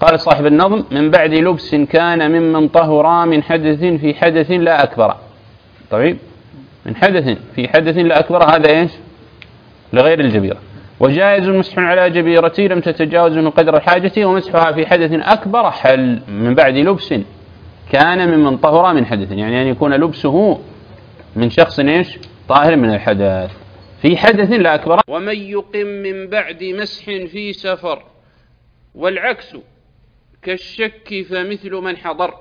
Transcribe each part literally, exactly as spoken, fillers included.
قال صاحب النظم: من بعد لبس كان ممن طهرا من حدث في حدث لا أكبر. طيب، من حدث في حدث لا أكبر، هذا إيش؟ لغير الجبيرة. وجائز مسح على جبيرتي لم تتجاوز من قدر الحاجة، ومسحها في حدث أكبر حل. من بعد لبس كان ممن طهر من حدث، يعني أن يكون لبسه من شخص إيش؟ طاهر من الحدث في حدث لا أكبر. ومن يقم من بعد مسح في سفر، والعكس كالشك فمثل من حضر.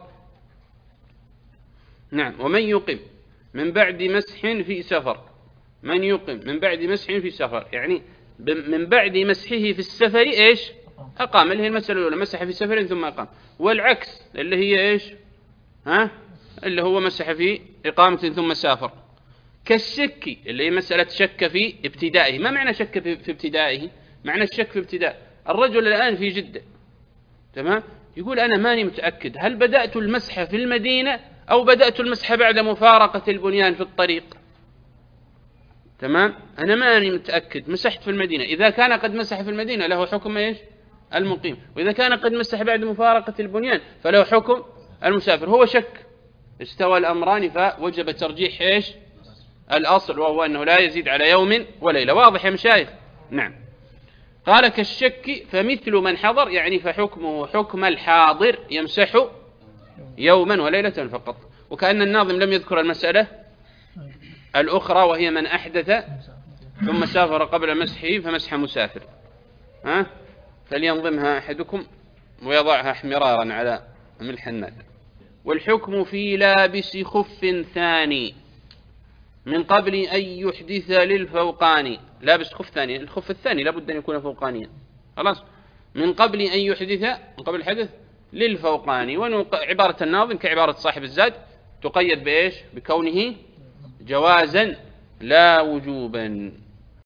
نعم، ومن يقم من بعد مسح في سفر، من يقم من بعد مسح في سفر يعني من بعد مسحه في السفر إيش؟ أقام، اللي هي المسألة الأولى، مسح في سفر ثم أقام. والعكس اللي هي إيش؟ ها؟ اللي هو مسح في إقامة ثم سافر. كالشك اللي هي مسألة شك في ابتدائه. ما معنى شك في ابتدائه؟ معنى الشك في ابتداء. الرجل الآن في جدة، تمام، يقول أنا ماني متأكد هل بدأت المسح في المدينة أو بدأت المسح بعد مفارقة البنيان في الطريق. تمام، أنا ماني متأكد، مسحت في المدينة. إذا كان قد مسح في المدينة له حكم إيش؟ المقيم. وإذا كان قد مسح بعد مفارقة البنيان فله حكم المسافر. هو شك، استوى الأمران فوجب ترجيح إيش؟ الأصل، وهو أنه لا يزيد على يوم وليلة. واضح يا مشايخ؟ نعم. قال كالشك فمثل من حضر، يعني فحكمه حكم الحاضر يمسح يوما وليلة فقط. وكأن الناظم لم يذكر المسألة الأخرى، وهي من أحدث ثم سافر قبل مسحه فمسح مسافر. ها؟ فلينظمها أحدكم ويضعها احمرارا على ملح الناد. والحكم في لابس خف ثاني من قبل أن يحدث للفوقاني. لابس خف ثاني، الخف الثاني لابد أن يكون فوقانيا. خلاص، من قبل أن يحدث، من قبل الحدث للفوقاني. وعبارة الناظم كعبارة صاحب الزاد تقيد بإيش؟ بكونه جوازا لا وجوبا.